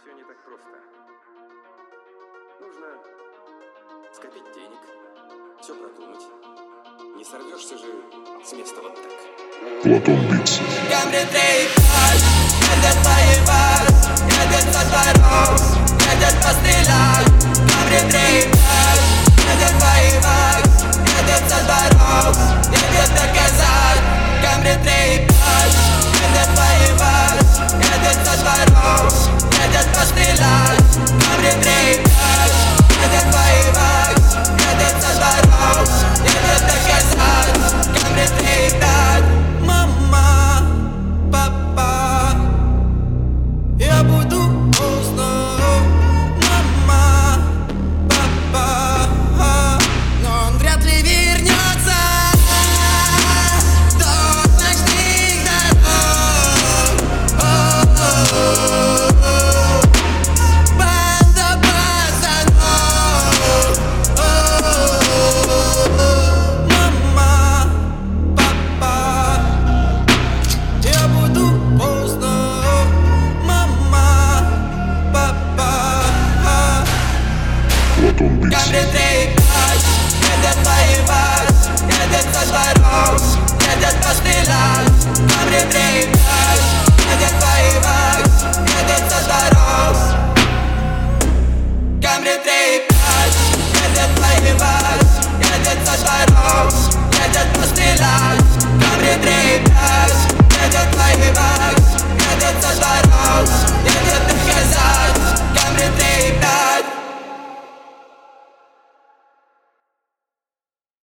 все не так просто. Нужно скопить денег, все продумать. Не сорвешься же с места вот так. Платон Битс. Камри приехать, едет воевать, едет со дворов, едет пострелять. Камри приехать, едет воевать, едет со дворов, едет доказать. Камри приехать, едет воевать, едет со дворов, едет пострелять. Камри приехать, едет воевать, едет со дворов, едет доказать. Камри приехать. Мама, папа, я буду поздно. Мама, папа, но он вряд ли вернется до ночных дорог. Банда пацанов. Мама, папа, я буду поздно. Мама, папа. Платон Битс. Камри приехать, едет воевать, едет со дворов, едет пострелять. Камри приехать, едет воевать, едет со дворов. Камри приехать, едет воевать, едет со дворов, едет пострелять.